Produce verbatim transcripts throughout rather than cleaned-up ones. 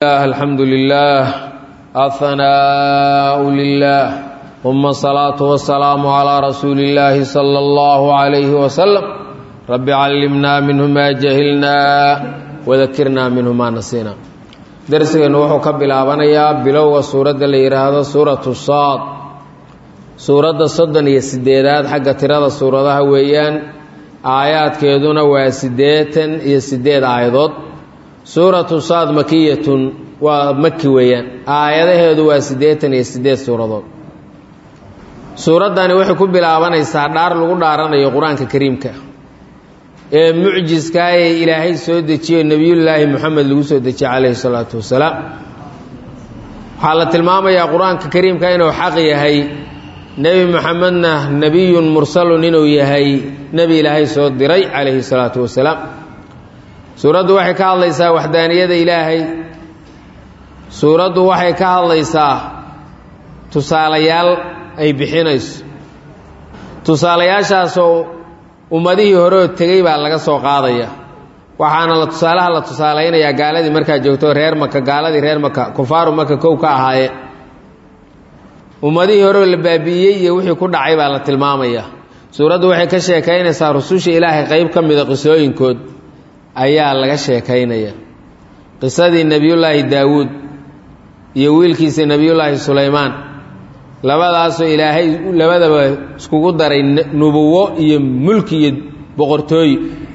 الحمد لله الثناء لله ثم الصلاة والسلام على رسول الله صلى الله عليه وسلم رب علمنا منه ما جهلنا وذكرنا منه ما نسينا درسنا وحو كبلابنيا بلوغ سورة الإرادة سورة الصاد سورة الصدن يسديدات حق تراد سورة ويان آيات كيدون وسديت يسديد آيات سورة الصاد مكية ومكي ويان آياته دو سديت يسديد سورة سورة داني وحي كبلابنيا دار لغو دارانيا قرآن الكريم كا معجز كاي إلهي سودتي النبي الله محمد لغو سودتي عليه الصلاة والسلام حالة الماما يا قرآن الكريم كاينو حقي هي نبي محمدنا نبي مرسل إنه يهي نبي إلهي سود دري عليه الصلاة والسلام سورة وحي كالليسا وحدانية إلهي سورة وحي كالليسا تساليال أي بحينيس تسالياشاسو ummadihii hore tagay baa laga soo qaadaya waxaana la tusaalaha la tusaalaynayaa gaaladii marka joogto reer Makka gaaladii reer Makka kufaaru Makka kow ka ahaayeen ummadihii hore la baabiyay iyo wixii ku dhacay baa la tilmaamaya suuradu waxay ka sheekaynaysaa rususha Ilaahay qayb ka mid ah qisooyinkood ayaa laga sheekaynaya qisadii nabiyullaahi Daawud iyo wiilkiisa nabiyullaahi Sulaymaan labadaas oo Ilaahay labadaba iskugu daray nubuwo iyo mulki iyo boqortooy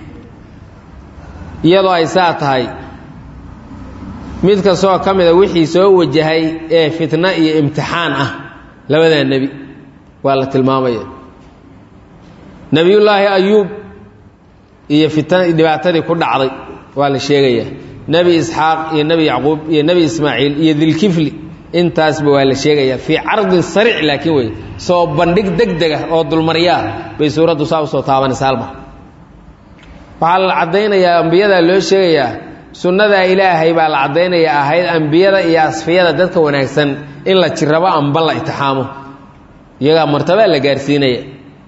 iyadoo ay saa tahay mid ka soo kamida wixii soo wajahay ee fitna iyo imtixaan ah labada nabi waa la tilmaamaya nabiyullaahi Ayuub iyo fitna dhibaatadii ku dhacday waa la sheegaya nabi Isxaaq iyo nabi Yacquub iyo nabi Ismaaciil iyo Dilkifli intaas ba waa la sheegaya fi ard saric laakiin way soo bandhig degdeg ah oo dulmariya bay suuradu soo soo taabanaysaa halma waxa la cadeynaya ambiyada loo sheegaya sunnada Ilaahay baa la cadeynaya ahayd ambiyada iyo asfiyada dadka wanaagsan in la jiraba amba la itixaamo iyaga martaba la gaarsiinaya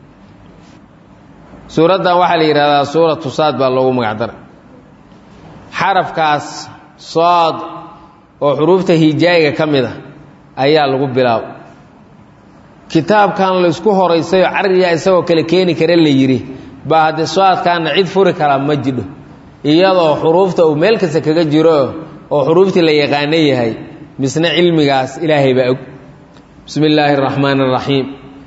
suuradan waxa la yiraahdaa suuratu saad baa loogu magac daray xarafkaas saad oo xuruufta hijaayiga kamida ayaa lagu bilaabo kitaabkan la isku horeysay cariya isagoo kale keeni kare la yiri baad saadkan cid furi kara ma jidho iyadoo xuruufta uu meel kasta kaga jiro oo xuruuftii la yaqaanay yahay misna cilmigaas Ilaahay baa og bismillaahir rahmaanir rahiim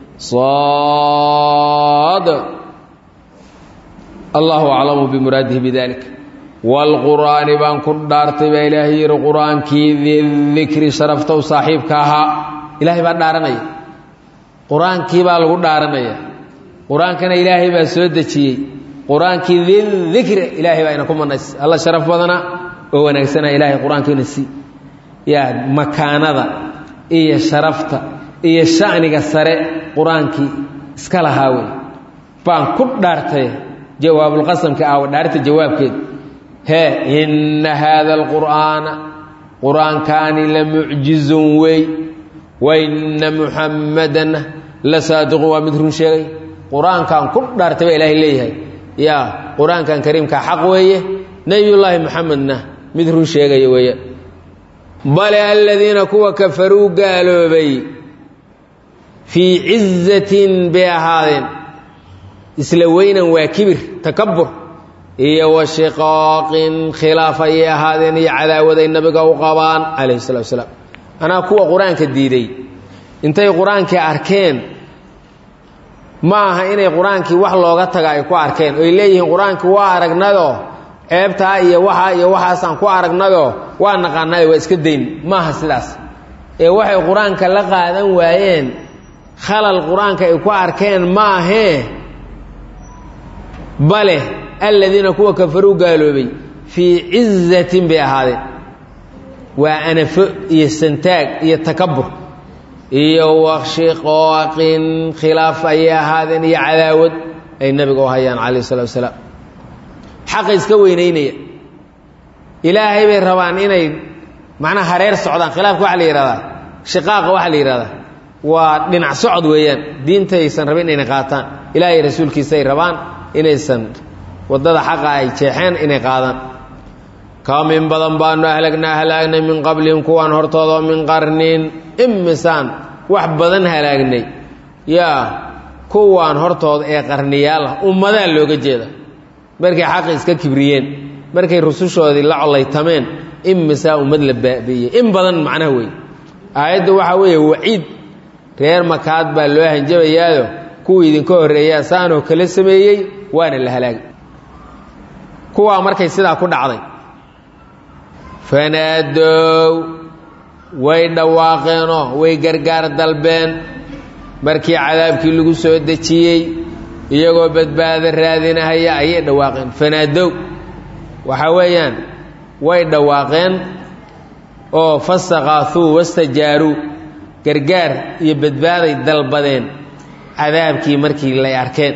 saad Allahu a'lamu bi muradihi bidalik والقرآن بان كدارت بإلهي القرآن كي ذي الذكر شرفته صاحبك ها إلهي بان دارناي قرآن كي بان كدارناي قرآن كان إلهي بان سودتي قرآن كي ذي الذكر إلهي بانكم الناس الله شرف بدنا هو نكسنا إلهي قرآن كي نسي يا مكان ذا إيه شرفت إيه شأنك السرع قرآن كي اسكال هاوي بان كدارت جواب القسم كأو دارت جواب كده ها إن هذا القرآن قرآن كان لمعجز وي وإن محمدا لصادق ومثل شيء قرآن كان كل دارت إله إليه يا قرآن كان كريم كحق وي نبي الله محمد مثل شيء وي بل الذين كوا كفروا قالوا بي في عزة بهذين إسلوين وكبر تكبر iyo washiqaqin khilafay ahaadeen iyo cadaawaday nabiga u qabaan alayhi salaatu wasalaam ana kuwa quraanka diiday intay quraanka arkeen ma aha inay quraankii wax looga tagay ku arkeen oo leeyihiin quraanka waa aragnado eebta iyo waxa iyo waxaasan ku aragnado waa naqaanay waa iska deyn ma aha sidaas ee waxay quraanka la qaadan waayeen khalal quraanka ay ku arkeen ma aha bale الذين كوا كفروا قالوا بي في عزة بهذا وأنا ف يستنتاج يتكبر يوشقاق خلاف أي هذا يعلاود أي النبي قوهيان عليه الصلاة والسلام حق يسكوينيني إلهي بالربان إني معنى هرير السعودان خلاف وحلي رضا شقاق وحلي رضا ودنع سعود ويان دين تيسن ربين إني قاتان إلهي رسولك سي ربان إني سن wadada xaqa ay jeexeen inay qaadaan kam in badan baanu ahlagnaa halaagnay min qablihim kuwaan hortooda min qarnin imisaan wax badan halaagnay yaa kuwaan hortooda ee qarniyaal ah ummadaa looga jeeda markay xaqi iska kibriyeen markay rusushoodii la colaytameen imisaa ummad la baabi'iyey in badan macnaha wey aayadda waxaa weeye waciid reer makaad baa loo hanjabayaayo kuwii idinka horreeyaa saanoo kala sameeyey waana la halaagay kuwaa markay sidaa ku dhacday fanaadow way dhawaaqeenoo way gargaar dalbeen markii cadaabkii lagu soo dejiyey iyagoo badbaado raadinahaya ayay dhawaaqeen fanaadow waxaa weeyaan way dhawaaqeen oo fasaqaathuu wastajaaruu gargaar iyo badbaaday dalbadeen cadaabkii markii lay arkeen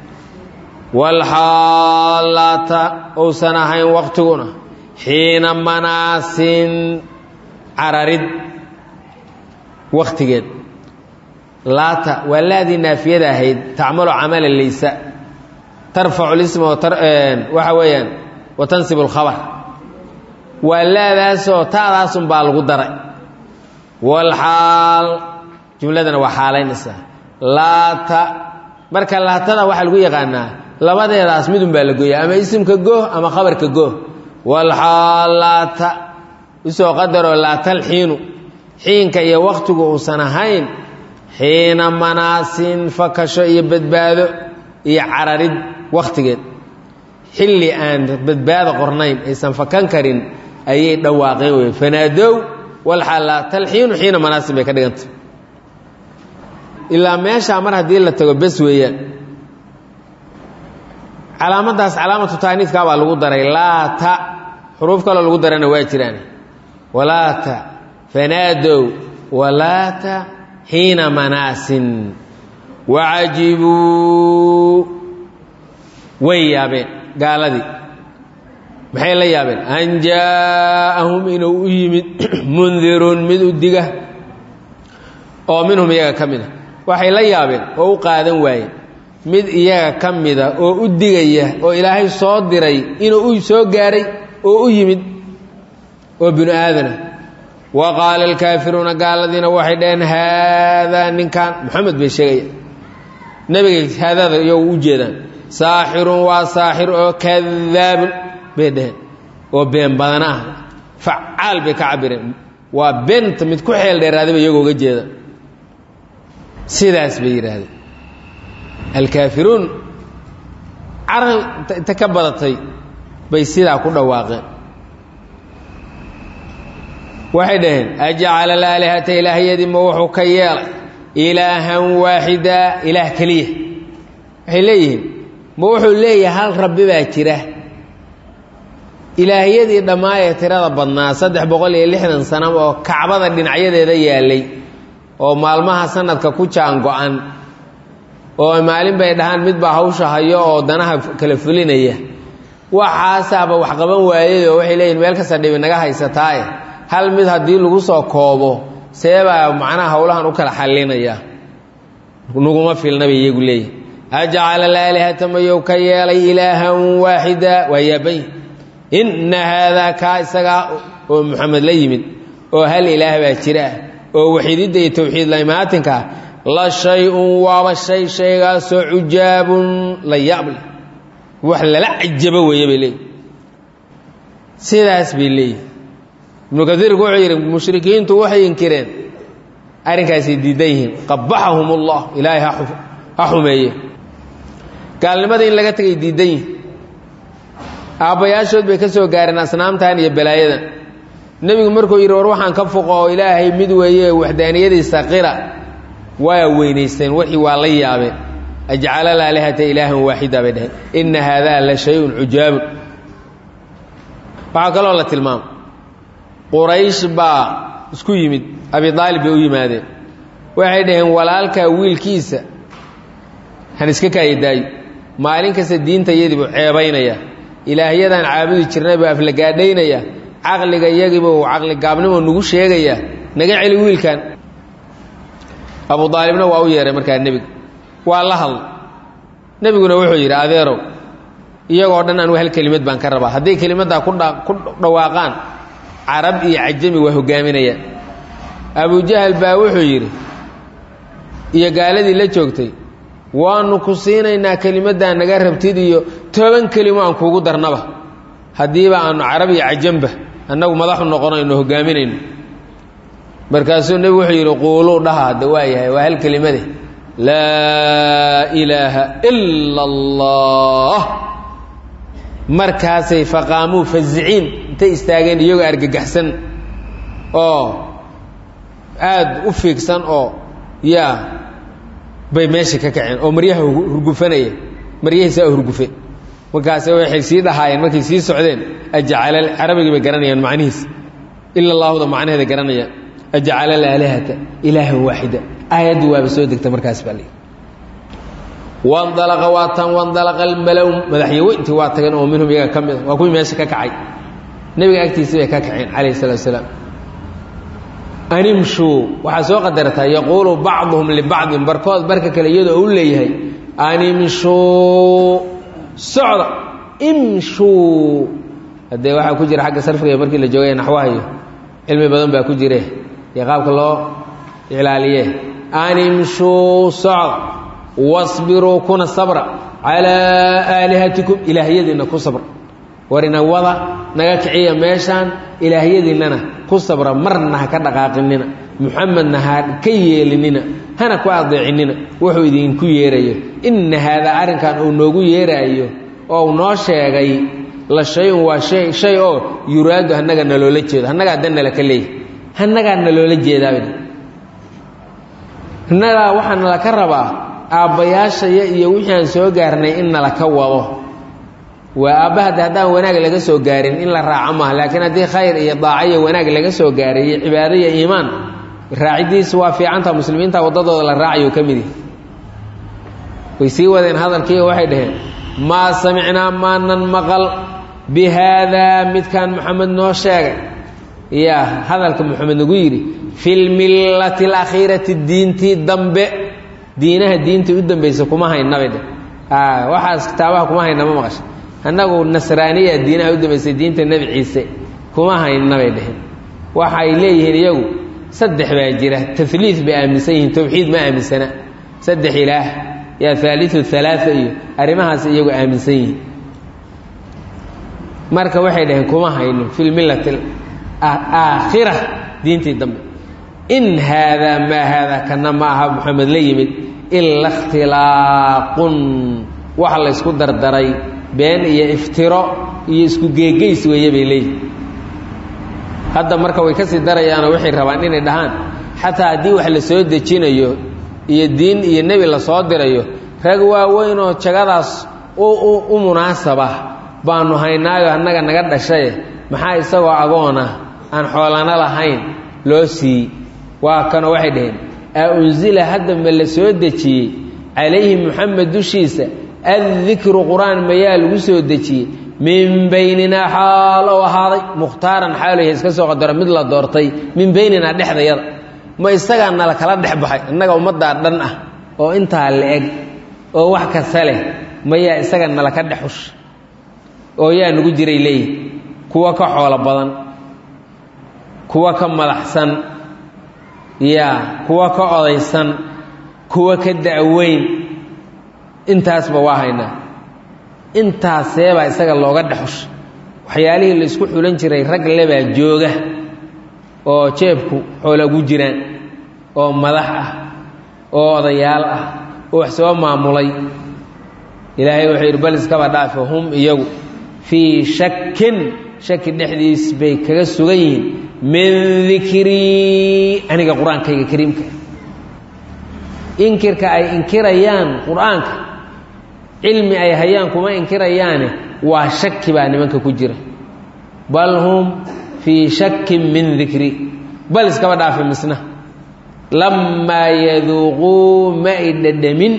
walxaalaata uusan ahayn waqtiguna xiina manaasin cararid wakhtigeed laata waa laadii naafiyada ahayd tacmalu camala laysa tarfacu lisma waxa weeyaan wa tansibu alkhabar waa laadaasoo ta'daasun baa lagu daray walxaal jumladana waa xaalaynaysaa laata marka laatada waxaa lagu yaqaanaa labadeedaas midun baa la gooya ama isimka gooh ama khabarka gooh walxaal laata usoo qadaroo laatal xiinu xiinka iyo wakhtigu uusan ahayn xiina manaasin fakasho iyo badbaado iyo cararid wakhtigeed xilli aan badbaado qornayn aysan fakan karin ayay dhawaaqeen wey fanaadow walxaal laatal xiinu xiina manaasin bay ka dhigantay ilaa meeshaa mar haddii la tago bes weeyaan calaamaddaas calaamatu taaniifkaa baa lagu daray laata xuruuf kaloo lagu darana waa jiraan walaata fanaadow walaata xiina manaasin wacajibuu way yaabeen gaaladii maxay la yaabeen an jaa'ahum inuu u yimid mundirun mid u diga oo minhum iyaga ka mid a waxay la yaabeen oo u qaadan waayeen mid iyaga ka mida oo u digaya oo ilaahay soo diray inuu u soo gaaray oo u yimid oo binu aadana wa qaala alkaafiruuna gaaladiina waxay dhaheen haadaa ninkan moxamed bay sheegaya nebigay haadaada iyagu u jeedaan saaxirun waa saaxir oo kadaabun bay dhaheen oo been badana ah facaal bay ka cabireen waa beenta mid ku xeel dheeraadayba iyagoo uga jeeda sidaas bay yidhaahdeen alkaafiruun carab inta ka badatay bay sidaa ku dhawaaqeen waxay dhaheen ajacala alaalihata ilaahyadii ma wuxuu ka yeelay ilaahan waaxida ilaah keliya waxay leeyihiin ma wuxuu leeyahay hal rabbi baa jira ilaahyadii dhammaayee tirada badnaa saddex boqol iyo lixdan sano oo kacbada dhinacyadeeda yaalay oo maalmaha sanadka ku jaango-an oo maalin bay dhahaan midbaa hawsha hayo oo danaha kala fulinaya waxaasaaba wax qaban waayay oo waxay leeyihin meel kasta dhibi naga haysataaye hal mid haddii lagu soo koobo seebaa macnaha howlahan u kala xallinaya naguma filna bay iyagu leeyihin ajacala alaalihata mayou ka yeelay ilaahan waaxida waa yaabany inna haadaa kaa isagaa oo moxamed la yimid oo hal ilaah baa jira oo waxiididda iyo tawxiid laimaatinka la shay-un waaba shay shaygaasoo cujaabun la yaable wax lala cajabo weeye bay leeyihin sidaas bay leeyihin ibnu kaiirku wuxuu yidhi mushrikiintu waxay inkireen arrinkaasay diidan yihiin qabaxahum ullah ilaahay ha xumeeye gaalnimadii in laga tegay diidan yihin aabbayaashood bay ka soo gaareen asnaamtan iyo balaayadan nebigu markuu yidhi war waxaan ka foqo oo ilaahay mid weeye waxdaaniyadiisa qira waa weynaysteen wixii waa la yaabeen ajcala alaalihata ilaahan waaxida bay dhaheen inna haadaa la shay-un cujaabun waxaa kaloo la tilmaama quraysh baa isku yimid abi aalib bay u yimaadeen waxay dhaheen walaalkaa wiilkiisa han iska kaayadaayo maalin kasta diinta iyadiibuu ceebaynaya ilaahyadaan caabudi jirnay buu aflagaadhaynaya caqliga iyagiibuu caqli gaabnimo nagu sheegaya naga celi wiilkan abu aalibna waa u yeehay markaa nebiga waa la hadla nebiguna wuxuu yidhi adeerow iyagoo dhan aan hal kelimad baan ka rabaa hadday kelimadda ku dhawaaqaan carab iyo cajami waa hogaaminayaan abu jahl baa wuxuu yidhi iyo gaaladii la joogtay waanu ku siinaynaa kelimaddaa naga rabtid iyo toban kelimo aan kuugu darnaba haddiiba aanu carab iyo cajamba annagu madaxu noqonayno hogaaminayno markaasuu nebigu wuxuu yidhi quuluu dhaha hadda waa yahay waa hal kelimade laa ilaaha ila allah markaasay faqaamuu faziciin intay istaageen iyagoo argagaxsan oo aad u fiigsan oo yaa bay meesha ka kaceen oo maryaha hurgufanaya maryahiisaa hurgufe markaase waxay sii dhahaayeen markay sii socdeen ajcala carabigii bay garanayaan macnihiis ila allahuda macnaheeda garanayaan ajcala alaalihata ilaahan waaxida aayaddu waaba soo degta markaas baa lii wandalaqa waa tan wandalaqa almalow madaxyaweyntii waa tageen oo minhum iyaga ka mid waa kuwii meesha ka kacay nebiga agtiisii bay ka kaceen calayhi salatu wasalaam animshuu waxaa soo qadartaa yaquulu bacduhum libacdin barkood barka kale iyadoo u leeyahay animshuu socda imshuu haddee waxaa ku jira xagga sarfiga markii la joogay naxwahayo cilmi badan baa ku jire iyo qaabka loo iclaaliye animshuu socda wasbiruu kuna sabra calaa aalihatikum ilaahyadiinna ku sabra warina wada naga kiciya meeshaan ilaahyadiinnana ku sabra marna ha ka dhaqaaqinina muxamedna ha ka yeelinina hana ku adeecinina wuxuu idinku yeerayo inna haadaa arrinkan uu noogu yeeraayo oo uu noo sheegay la shay-un waa shay shay oo yuraadu hannaga naloola jeedo hannagaa dan nala ka leeyahy hannagaa naloola jeedaaba hannagaa waxaa nala ka rabaa aabbayaashaya iyo wixii aan soo gaarnay in nala ka wado waa aabbahada haddaan wanaag laga soo gaarin in la raaco maaha laakiin haddii khayr iyo daaco iyo wanaag laga soo gaaray iyo cibaado iyo iimaan raacidiisa waa fiicanta muslimiinta waddadooda la raacayo ka mid yahi way sii wadeen hadalkii oo waxay dhaheen maa samicnaa maanan maqal bi haadaa midkaan moxamed noo sheegay yaa hadalka moxamed nagu yidhi fi lmillati alakhiirati diintii dambe diinaha diintii u dambaysa kuma haynabay dheh waxaas kitaabaha kuma hayna ma maqasha annagu nasraaniya diinaha u dambaysay diinta nebi ciise kuma hayna bay dheheen waxay leeyihiin iyagu saddex baa jira taliid bay aaminsan yihiin tawxiid ma aaminsana saddex ilaah yaa haaliu halaaa iyo arrimahaas iyagu aaminsan yihiin marka waxay dhaheen kuma hayno fi lmillati aakhira diintii dambe in haadaa maa haadaa kana ma aha moxamed la yimid ila ikhtilaaqun waxa la ysku dardaray been iyo iftiro iyo isku geegeys weeye bay leeyihin hadda marka way ka sii darayaanoo waxay rabaan inay dhahaan xataa haddii wax la soo dejinayo iyo diin iyo nebi la soo dirayo rag waaweynoo jagadaas u munaasaba baanu haynaayo annaga naga dhashaye maxaa isagoo agoona aan xoolana lahayn loo siiyey waa kanoo waxay dhaheen a unsila hadda ma la soo dejiyey calayhi moxamed dushiisa addikru qur-aan mayaa lagu soo dejiyey min bayninaa xaal ou ahaaday mukhtaaran xaaluya iska soo qadaro mid la doortay min bayninaa dhexdayada ma isagaa nala kala dhex baxay innaga ummaddaa dhan ah oo intaa la eg oo wax kasta leh mayaa isaga nala ka dhex hush oo yaa nagu jiray leeyihi kuwa ka xoolo badan kuwa ka madaxsan yaa kuwa ka odaysan kuwa ka da'weyn intaasba waa haynaa intaaseebaa isaga looga dhexush waxyaalihii la isku xulan jiray rag lebaa jooga oo jeebku xoola gu jiraan oo madax ah oo odayaal ah oo wax soo maamulay ilaahay wuxuu yidhi bal iskaba dhaafe hum iyagu fii shakin shaki dhexdiis bay kaga sugan yihiin min dikrii aniga qur-aankayga kariimka inkirka ay inkirayaan qur-aanka cilmi ay hayaan kuma inkirayaane waa shaki baa nimanka ku jira bal hum fii shakin min dikri bal iskaba dhaafe misna lamaa yaduuquu ma ay dhadhamin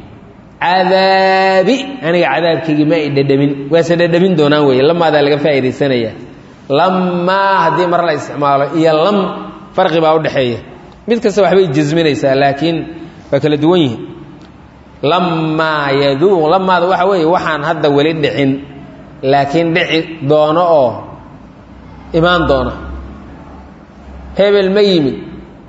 cadaabi aniga cadaabkaygii ma ay dhadhamin waase dhadhamin doonaan weeye lamaadaa laga faa'iidaysanaya lamaa haddii mar la isticmaalo iyo lam farqi baa udhaxeeya mid kasta waxbay jasminaysaa laakiin waa kala duwan yihiin lamaa yaduuq lamaada waxa weeye waxaan hadda weli dhicin laakiin dhici doono oo imaan doona hebel ma yimid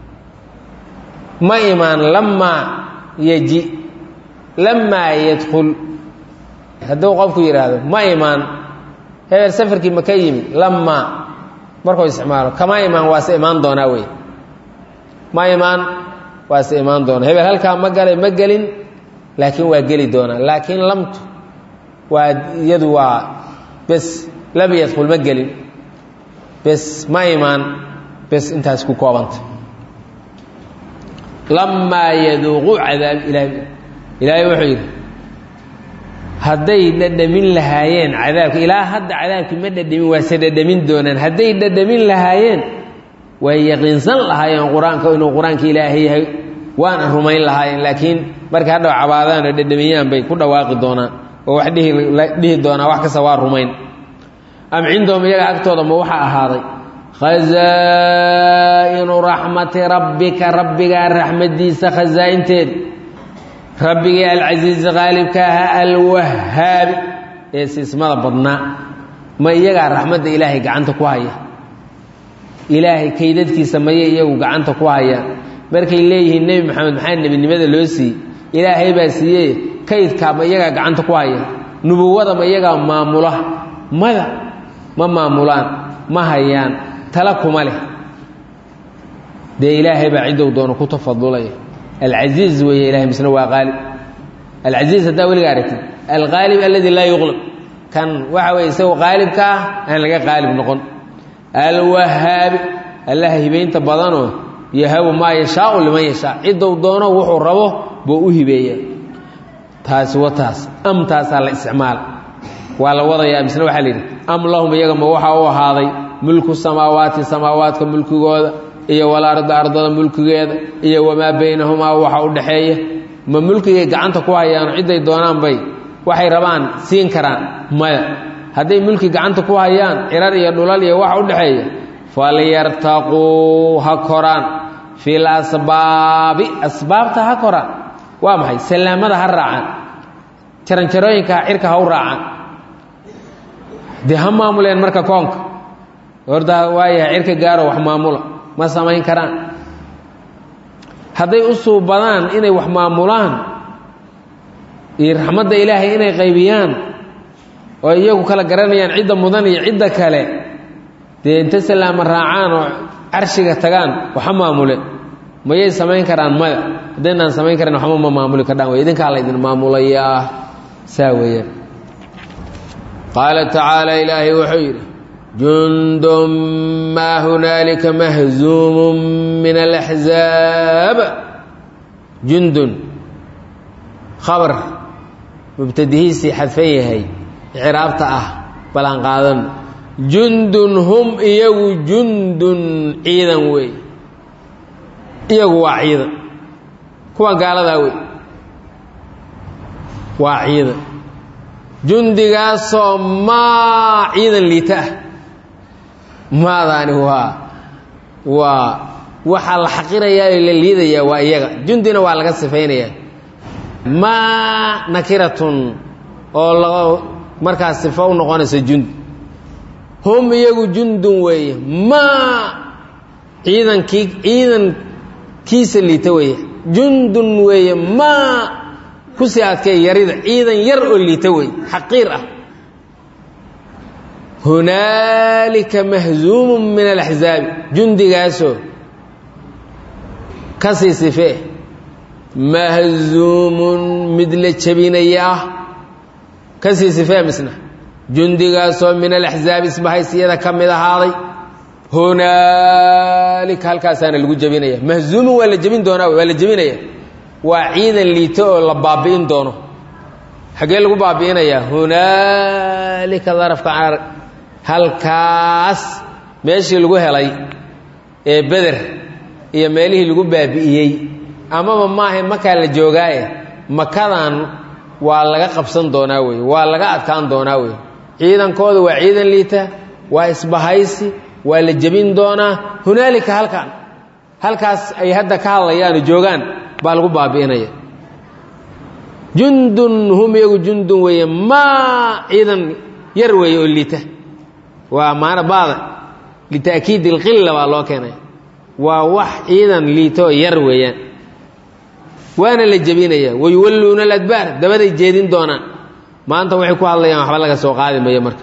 ma imaan lamaa yaji lamaa yadkhul hadduu qofku yidhaahdo ma imaan hebel safarkii ma ka yimid lamaa markuu isticmaalo kama imaan waase imaan doonaa wey ma imaan waase imaan doona hebel halkaa ma galay ma gelin laakiin waa geli doonaa laakiin lamtu waa iyadu waa bes lam yadkhul ma gelin bes ma imaan bes intaas ku koobanta lamaa yaduuqu cadaab ilaahay ilaahay wuxuu yidhi hadday dhadhamin lahaayeen cadaabka ilaa hadda cadaabkii ma dhadhamin waase dhadhamin doonaan hadday dhadhamin lahaayeen way yaqiinsan lahaayeen qur-aanka inuu qur-aanka ilaahay yahay waana rumayn lahaayeen laakiin markay hadhaw cabaadaan oo dhadhamiyaan bay ku dhawaaqi doonaan oo wax dhihi dhihi doonaa wax kasta waa rumayn am cindahum iyaga agtooda ma waxaa ahaaday khazaa'inu raxmati rabbika rabbigaa raxmadiisa khazaa'inteed rabbigii alcasiizi qaalibka ahaa alwahaabi ee siismada badnaa ma iyagaa raxmadda ilaahay gacanta ku haya ilaahay kaydadkiisa mayay iyagu gacanta ku hayaan markay leeyihiin nebi maxamed maxaa nebinimada loo siiyey ilaahay baa siiyey kaydkaa ma iyagaa gacanta ku haya nubuwada ma iyagaa maamula maya ma maamulaan ma hayaan tala kuma leh dee ilaahay baa ciddou doono ku tafadulaya alcasiiz weeye ilahay misna waa qaalib alcasiiz haddaa weliga aragtid alqaalib aladi laa yuqlab kan waxa weye isagoo qaalibka ah aan laga qaalib noqon alwahaabi allaha hibaynta badanoo yahabu maa yashaau liman yashaa ciddou doono wuxuu rabo buu u hibeeya taasi wa taas am taasaa la isticmaala waa la wadayaa misna waxaa la yidhi am lahum iyaga ma waxaa u ahaaday mulku samaawaati samaawaadka mulkigooda iyo walarda ardada mulkigeeda iyo wamaa baynahumaa waxa u dhaxeeya ma mulkigay gacanta ku hayaano cidday doonaan bay waxay rabaan siin karaan maya hadday mulki gacanta ku hayaan cirar iyo dhulal iyo waxa u dhaxeeya falyartaquu ha koraan fil asbaabi asbaabta ha koraan waa maxay salaamada ha raacaan jaranjarooyinka cirka ha u raacaan dee ha maamuleen marka koonka horda waayahay cirka gaaro wax maamula ma samayn karaan hadday u suubadaan inay wax maamulaan iyo raxmadda ilaahay inay qaybiyaan oo iyagu kala garanayaan cidda mudan iyo cidda kale dee inta salaama raacaan oo carshiga tagaan waxa maamule mayay samayn karaan maya haddaynaan samayn karan waxba ma maamuli kardhaan wey idinkaa la idin maamulayaa saa weeyaan qaala tacaala ilaahay wuxuu yidhi jundun maa hunaalika mahzuumun min alaxzaab jundun khabar mubtadihiisii xadfan yahay icraabta ah balan qaadan jundun hum iyagu jundun ciidan wey iyagu waa ciidan kuwan gaaladaa wey waa ciidan jundigaasoo maa ciidan liita ah maadaani waa waa waxaa la xaqirayaa oo la liidayaa waa iyaga jundina waa laga sifaynayaa maa nakiratun oo laga markaas sifo u noqonayso jundi hum iyagu jundun weeye maa ciidankii ciidankiisa liita weeye jundun weeye maa kusii adkay yarida ciidan yar oo liita weeye xaqiir ah hunaalika mahzuumun min alaxzaabi jundigaasoo kasii sifee mahzuumun mid la jabinaya ah kasii sifee misna jundigaasoo min alaxzaabi isbahaysiyada ka mid ahaaday hunaalika halkaasaana lagu jebinaya mahzuumun waa la jebin doonaa waa la jebinaya waa ciidan liito oo la baabi'in doono xaggee lagu baabi'inayaa hunaalika darafka halkaas meeshii lagu helay ee beder iyo meelihii lagu baabi'iyey amaba maaha makaa la joogaaye makadan waa laga qabsan doonaa wey waa laga adkaan doonaa wey ciidankooda waa ciidan liita waa isbahaysi waa la jebin doonaa hunaalika halkan halkaas ay hadda ka hadlayaano joogaan baa lagu baabi'inaya jundun hum yagu jundun weeye maa ciidan yar weeye oo liita waa maana baada lita'kiid ilqilla baa loo keenay waa wax ciidan liito yar weeyaan waana la jebinaya wayuwalluuna aladbaar dabaday jeedin doonaan maanta waxay ku hadlayaan waxba laga soo qaadi mayo marka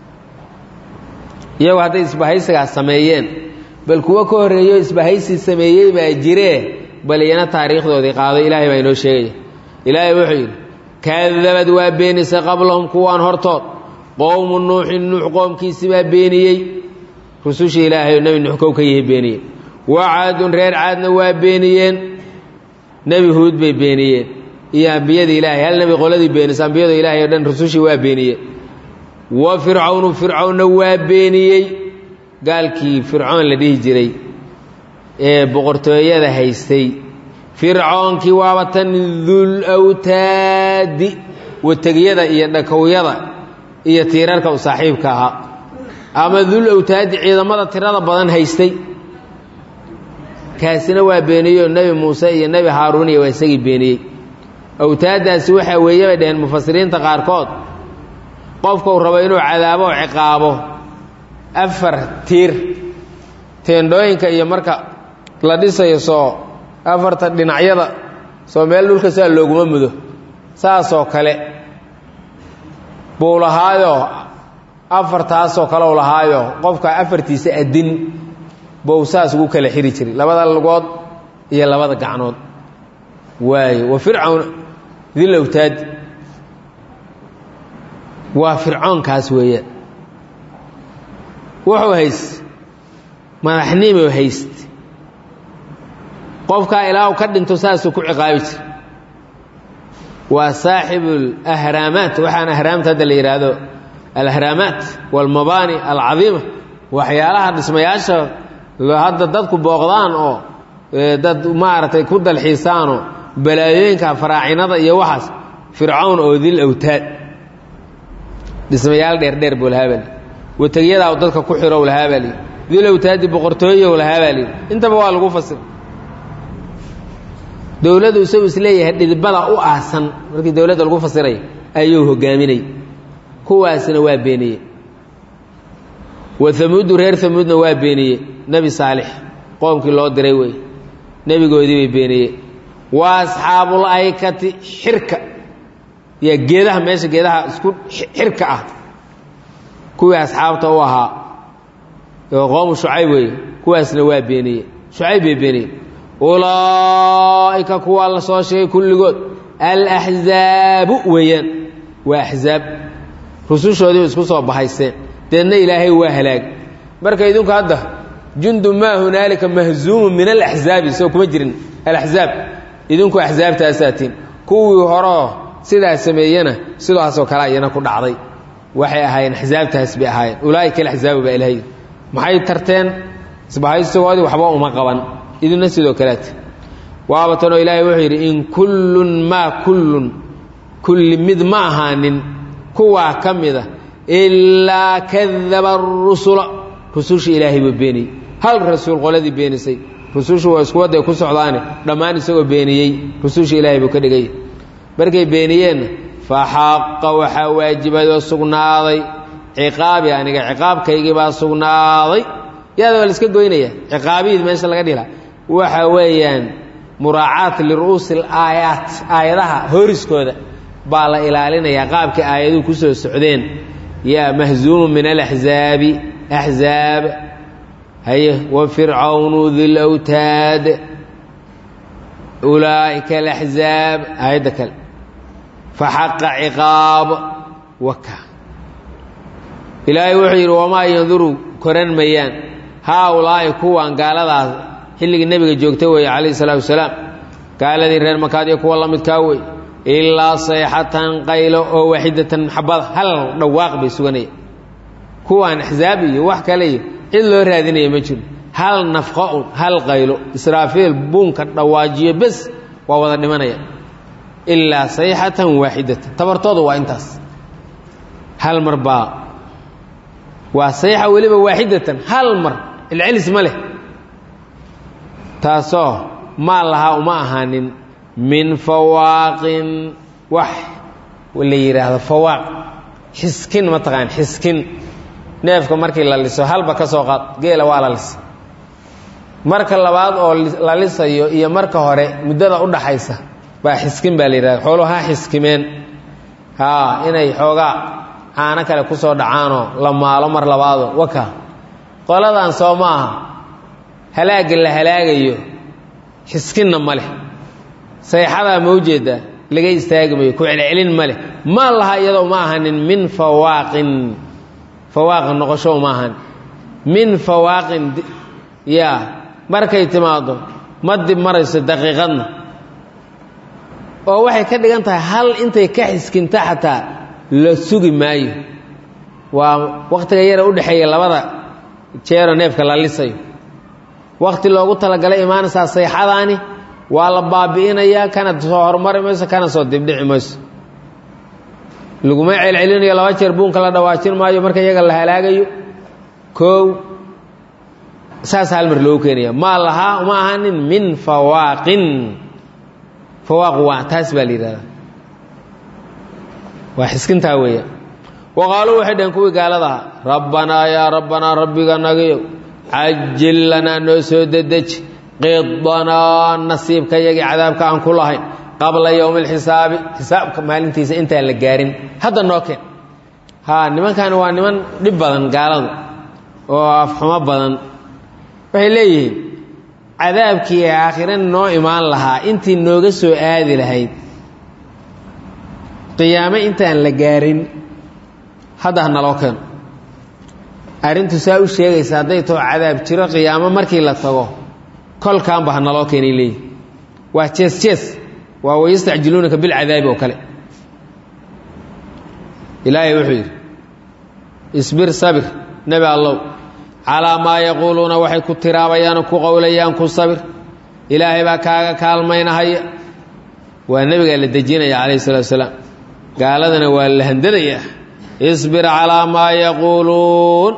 iyagu hadday isbahaysigaas sameeyeen bal kuwa ka horreeyo isbahaysi sameeyey baa jiree bal iyana taariikhdoodii qaado ilaahay baa inoo sheegaya ilaahay wuxuu yidhi kadabad waa beenisay qablahum kuwaan hortood qowmu nuuxin nuux qoomkiisii baa beeniyey rusushii ilaahay oo nebi nuux kow ka yihi beeniyey wa caadun reer caadna waa beeniyeen nebi huud bay beeniyeen iyo ambiyadii ilaahay hal nebi qoladii beenisa ambiyada ilaahay oo dhan rusushii waa beeniyeen wa fircawnu fircawnna waa beeniyey gaalkii fircoon la dhihi jiray ee boqortooyada haystay fircoonkii waaba tan dul awtaadi wategiyada iyo dhakowyada iyo tiirarka u saaxiibka ahaa ama dul awtaadi ciidamada tirada badan haystay kaasina waa beeniyey oo nebi muuse iyo nebi haaruun iyo waa isagii beeniyey awtaaddaasi waxaa weeye bay dhaheen mufasiriinta qaarkood qofka uu rabo inuu cadaabo oo ciqaabo afar tiir teendhooyinka iyo marka la dhisayo soo afarta dhinacyada soo meel dhulka saa looguma mudo saasoo kale buu lahaayo afartaasoo kale u lahaayo qofka afartiisa adin buu saas ugu kala xiri jiray labada lugood iyo labada gacnood waayo wa fircawn dil awtaad waa fircoonkaas weeye wuxuu hayst madaxnimo hayst qofka ilaahu ka dhinto saasuu ku ciqaabi jira waa saaxibul ahraamaat waxaan ahraamta hadda la yidhaahdo alahraamaat walmabaani alcadiima waxyaalaha dhismayaasha hadda dadku booqdaan oo dad maaragtay ku dalxiisaanoo balaayooyinka faraacinada iyo waxaas fircawn oo dil awtaad dhismayaal dheerdheer buu lahaabali wategyadaa dadka ku xiro lahaabali dil awtaadi boqortooyo lahaabali intaba waa lagu fasir dowladdu isagu isleeyahay dhidibada u aasan markii dowladda lagu fasiray ayuu hogaaminay kuwaasna waa beeniyey wa hamuudu reer hamuudna waa beeniyey nebi saalix qoomkii loo diray wey nebigoodii bay beeniyey wa asxaabul aykati xirka yaa geedaha meesha geedaha isku xirka ah kuwii asxaabta u ahaa oo qoomu shucayb wey kuwaasna waa beeniyey shucayb bay beeniyey ulaa'ika kuwaa la soo sheegay kulligood alaxzaabu weeyaan waa axzaab rusushoodii isku soo bahaysteen deedna ilaahay waa halaag marka idinku hadda jundu maa hunaalika mahzuumun min alaxzaabi soo kuma jirin alaxzaab idinku axzaabtaasaatiin kuwii horeo sidaas sameeyena sidaasoo kale ayana ku dhacday waxay ahaayeen axzaabtaas bay ahaayeen ulaa'ika alaxzaabu baa ilaahay maxay tarteen isbahaysigoodii waxba uma qaban idina sidoo kaleete waaba tanoo ilaahay wuxuu yidhi in kullun maa kullun kulli mid ma ahaanin kuwaa ka mida ilaa kadaba arusula rususha ilaahay buu beeniyey hal rasuul qoladii beenisay rusushu waa isku wadday ku socdaane dhammaan isagoo beeniyey rususha ilaahay buu ka dhigay markay beeniyeenna fa xaqa waxaa waajibay oo sugnaaday ciqaabi aniga ciqaabkaygii baa sugnaaday yaada waa la iska goynaya ciqaabihiid meesha laga dhila waxa weeyaan muraacaat liru'uusi alaayaat aayadaha horiskooda baa la ilaalinayaa qaabkii aayaduhu ku soo socdeen yaa mahzuumu min alaxzaabi axzaab haye wa fircawnu dil awtaad ulaa'ika alaxzaab aayadda kale faxaqa ciqaab waka ilaahay wuxuu yidhi wamaa yanduru koran mayaan haa ulaa'i kuwan gaaladaas xilligii nebiga joogta weeye calayhi salaatu wasalaam gaaladii reer makaad iyo kuwa la midkaa wey ilaa sayxatan qaylo oo waaxidatan xabada hal dhawaaq bay suganaya kuwaan axzaab iyo wax kale iyo cid loo raadinaya ma jiro hal nafqa un hal qaylo israafiil buunka dhawaajiyo bes waa wada dhimanaya ilaa sayxatan waaxidatan tabartooda waa intaas hal mar baa waa sayxa weliba waaxidatan hal mar ilcelis ma leh taasoo maa lahaa uma ahaanin min fawaaqin wax la yiraahdo fawaaq xiskin ma taqaan xiskin neefka markii la liso halba ka soo qaad geela waa la lis marka labaad oo la lisayo iyo marka hore muddada u dhaxaysa baa xiskin baa la yiraahdaa xoolaha xiskimeen ha inay xoogaa caana kale ku soo dhacaano la maalo mar labaado waka qoladan soo maaha halaag la halaagayo xiskinna male sayxada mawjeeda laga istaagmayo ku celcelin male ma laha iyadoo ma ahanin min fawaaqin fawaaq noqosho ma ahan min fawaaqin ya markay timaado madib marayso daqiiqadna oo waxay ka dhigan tahay hal intay ka xiskinta xataa la sugi maayo waa waqtiga yar u dhaxeeya labada jeero neefka la lisayo waqti loogu talagalay imaanaysa sayxadaani waa la baabi'inayaa kana soo hormari mayso kana soo dibdhici mayso laguma celcelinayo laba jeer buunka la dhawaajin maayo marka iyaga la halaagayo koow saas hal mar loo keenaya ma laha uma ahanin min fawaaqin fawaaq waa taas baa la yidhahdaa waa xiskintaa weeya waqaaluu waxay dhaheen kuwii gaaladaha rabbanaa yaa rabbanaa rabbiga nagayow cajil lanaa noo soo dedeji qidanaa nasiibka yagii cadaabka aan ku lahayn qabla yowmi alxisaabi xisaabka maalintiisa intaan la gaarin hadda noo keen haa nimankan waa niman dhib badan gaaladu oo afxumo badan waxay leeyihiin cadaabkii aakhiran noo imaan lahaa intii nooga soo aadi lahayd qiyaamo intaan la gaarin hadda ha naloo keeno arrintu saa u sheegaysa hadday too cadaab jiro qiyaamo markii la tago kolkaanba ha naloo keenay leeyihi waa jees jees waa wayastacjiluunaka bilcadaabi oo kale ilaahay wuxuu yidhi isbir sabir nebi allow calaa maa yaquuluuna waxay ku tiraabayaan ku qowlayaan ku sabir ilaahay baa kaaga kaalmaynahaya waa nebigaa la dejinaya calayhi salatu wasalaam gaaladana waa la handadayaa isbir calaa maa yaquuluun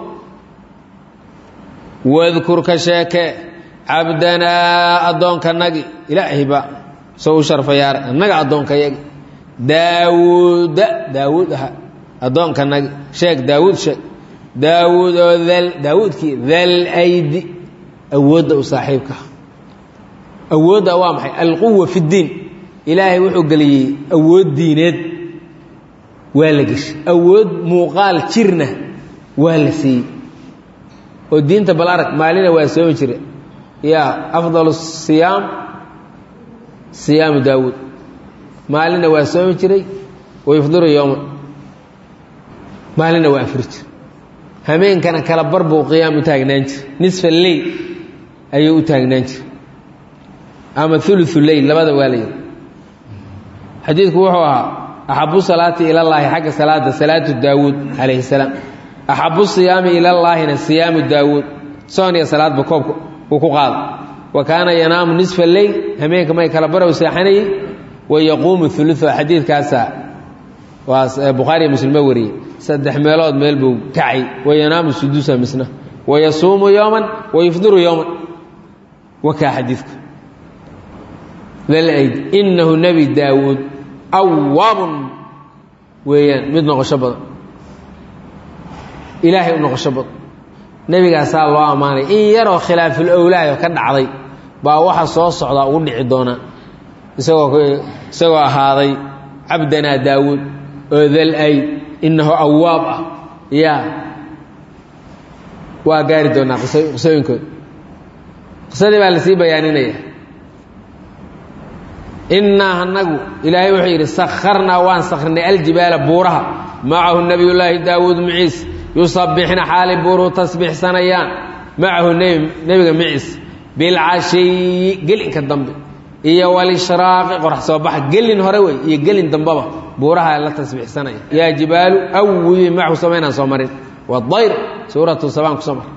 wadkur ka sheeke cabdanaa addoonkanagi ilaahay baa soo u sharfayaara annaga addoonkayagi daawuuda daawuud aha addoonkanagi sheeg daawuud sheeg daawuud oo dal daawuudkii dal aydi awoodda u saaxiibka awoodda waa maxay alquwa fi ddiin ilaahay wuxuu geliyey awood diineed waa la geshay awood muuqaal jirna waa la siiyey oo diinta bal arag maalina waa soomi jira yaa afdalu siyaam siyaamu daawuud maalina waa soomi jiray wayufdiru yowman maalina waa afuri jira hameenkana kala bar buu qiyaam u taagnaan jira nisfa leyl ayuu u taagnaan jira ama uluثu leyl labada waa la yidhi xadiidku wuxuu ahaa axabu salaati ila llaahi xagga salaada salaatu daawuud calayhi salaam axabu siyaami ila llaahina siyaamu daawuud soon iyo salaadba koobka uu ku qaada wa kaana yanaamu nisfa leyl hameenka may kala barow seexanayey wa yaquumu uluثa xadiidkaasa waa bukhaari iyo muslim ba wariyey saddex meelood meel buu kacay wa yanaamu sudusa misna wa yasuumu yowman wa yufdiru yowman wakaa xadiidku dalayd inahu nebi daawuud awaabun weeyaan mid noqosho badan ilaahay u noqosho badan nebigaasaa loo ammaanay in yaroo khilaaful owlaah ka dhacday baa waxa soo socdaa ugu dhici doonaa isagoo isagoo ahaaday cabdanaa daawuud oo dal ayd inahu awaab ah yaa waa gaari doonaa qisooyinkooda qisadii baa lasii bayaaninaya innaa anagu ilaahay wuxuu yidhi sakharnaa waan sakrinay aljibaala buuraha macahu nebiyullaahi daawuud maciis yusabbixna xaalay buuruhu tasbiixsanayaan macahu nebiga maciis bilcashiyi gelinka dambe iyo walishraaqi qorax soo baxa gelin hore wey iyo gelin dambeba buuraha la tasbiixsanaya yaa jibaalu awibi macahu samaynaan soo marin waadayr suuratu sabaan ku soo mar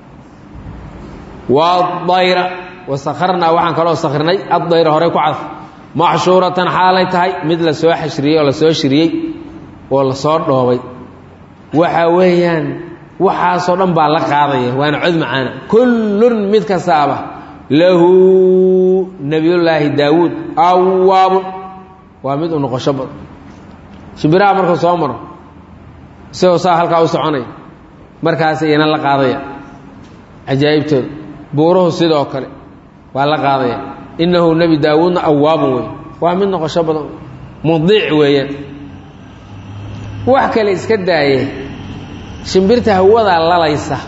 waadayra wasakharnaa waxaan kaloo sakrinay addayra horey ku cadf maxshuuratan xaalay tahay mid la soo xashriyey oo la soo shiriyey oo la soo dhoobay waxa weeyaan waxaasoo dhan baa la qaadaya waana cod macaana kullun mid kastaaba lahu nebiyullaahi daawuud awaabun waa mid u noqosho badan shimbiraha markuu soo maro isagoo saa halkaa u soconaya markaas iyana la qaadaya cajaa'ibtooda buuruhu sidoo kale waa la qaadaya innahu nebi daawuudna awaabun wey waa mid noqosho badan mudiic weeyaan wax kale iska daaye shimbirta hawadaa lalaysa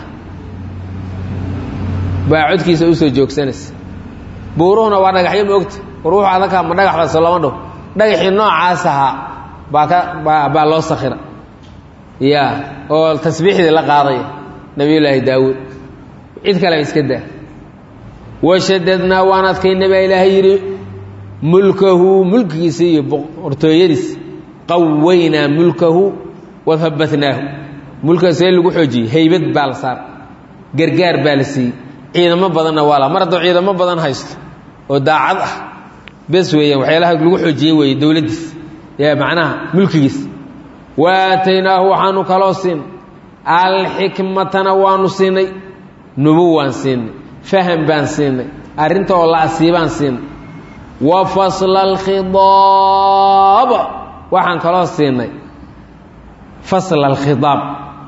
baa codkiisa u soo joogsanaysa buuruhuna waa dhagaxyo moogta ruuxu adagka ma dhagax baa lama dhaho dhagaxii noocaas ahaa baa ka baa loo sakhira ya oo tasbiixdii la qaadaya nabiyullaahi daawuud cid kale iska daa washadadnaa waan adkaynay baa ilaahay yidhi mulkahu mulkigiisa iyo boqortooyadiisa qawaynaa mulkahu wahabbatnaahu mulkaas ee lagu xoojiyey haybad baa la saar gargaar baa la siiyey ciidamo badanna waa la mar hadduu ciidamo badan haysto oo daacad ah bes weeyaan waxyaalaha lagu xoojiyey weeye dowladdiisa yaa macnaha mulkigiisa waataynaahu waxaanu kaloo siinay alxikmatana waanu siinay nubuwaan siinay faham baan siinay arrinta oo la asiibaan siinay wa fasla alkhidaab waxaan kaloo siinay fasla alkhidaab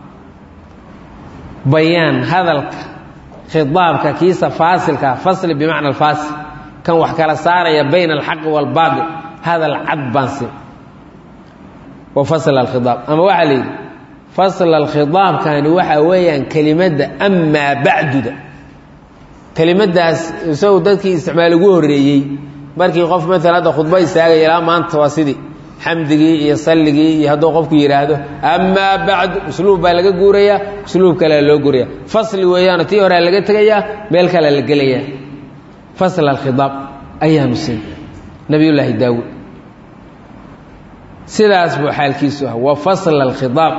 bayaan hadalka khidaabka kiisa faasilka fasli bimacna alfaasil kan wax kala saaraya bayna alxaqi waalbaatil hadal cad baan siinay wa fasla alkhidaab ama waxaa la yidhi fasla alkhidaabkani waxaa weeyaan kelimadda amaa bacduda kelimadaas isagu dadkii isticmaal ugu horreeyey markii qof maalan hadda khudbo istaagaya ilaa maanta waa sidii xamdigii iyo salligii iyo hadduu qofku yidhaahdo amaa bacdu usluub baa laga guurayaa usluub kalea loo guuraya fasli weeyaano tii horea laga tegayaa meel kalea la gelayaa fasla alkhidaab ayaanu siin nabiyullaahi daawuud sidaas buu xaalkiisu ah wa fasla alkhidaab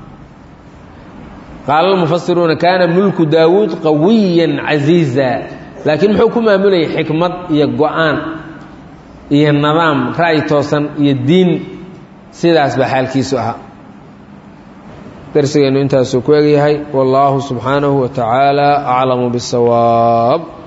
qaala almufasiruuna kaana mulku daawuud qawiyan casiiza laakiin muxuu ku maamulayay xikmad iyo go-aan iyo nidaam ra'yi toosan iyo diin sidaas baa xaalkiisu ahaa darsigeennu intaasuu ku egyahay wallaahu subxaanahu wa tacaala aclamu bisawaab